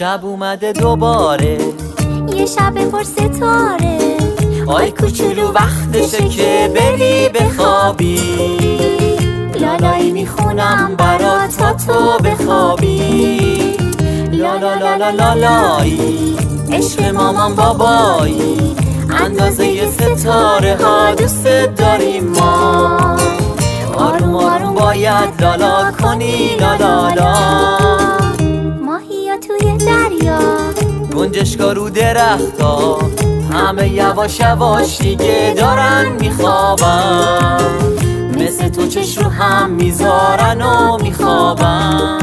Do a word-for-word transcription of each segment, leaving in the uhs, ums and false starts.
شب اومده دوباره، یه شب پر ستاره. آی کوچولو وقتشه که بری بخوابی، لالایی میخونم برات تا تو بخوابی. لالا لالا لالایی عشق مامان بابایی، اندازه ستاره ها دوست داریم ما. آروم آروم باید لالا کنی لالالا. ماهیا توی دریا، گنجشکا رو درختا، همه یواش یواش دیگه دارن میخوابن، مثل تو چش رو هم میذارن و میخوابن.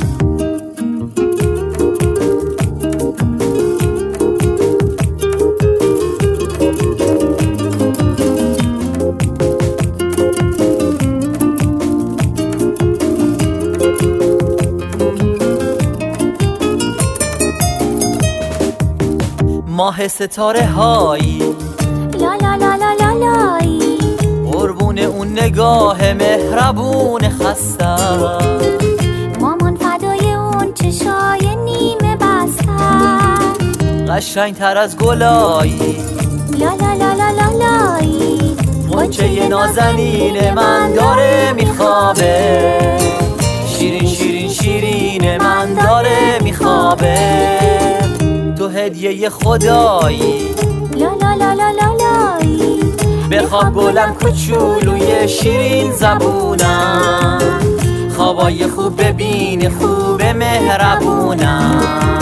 ماه ستاره هایی، لا لا لا لا لا لایی، قربون اون نگاه مهربون خسته، مامان فدای اون چشای نیمه بسته، قشنگ تر از گلایی. لا لا لا لا لا لایی، غنچه نازنین من داره میخوابه، شیرین شیرین شیرین من داره میخوابه. تو هدیه خدایی، لا لا لا لا لا لایی، بخواب گلم کوچولوی شیرین زبونم، خوابای خوب ببین خوب مهربونم.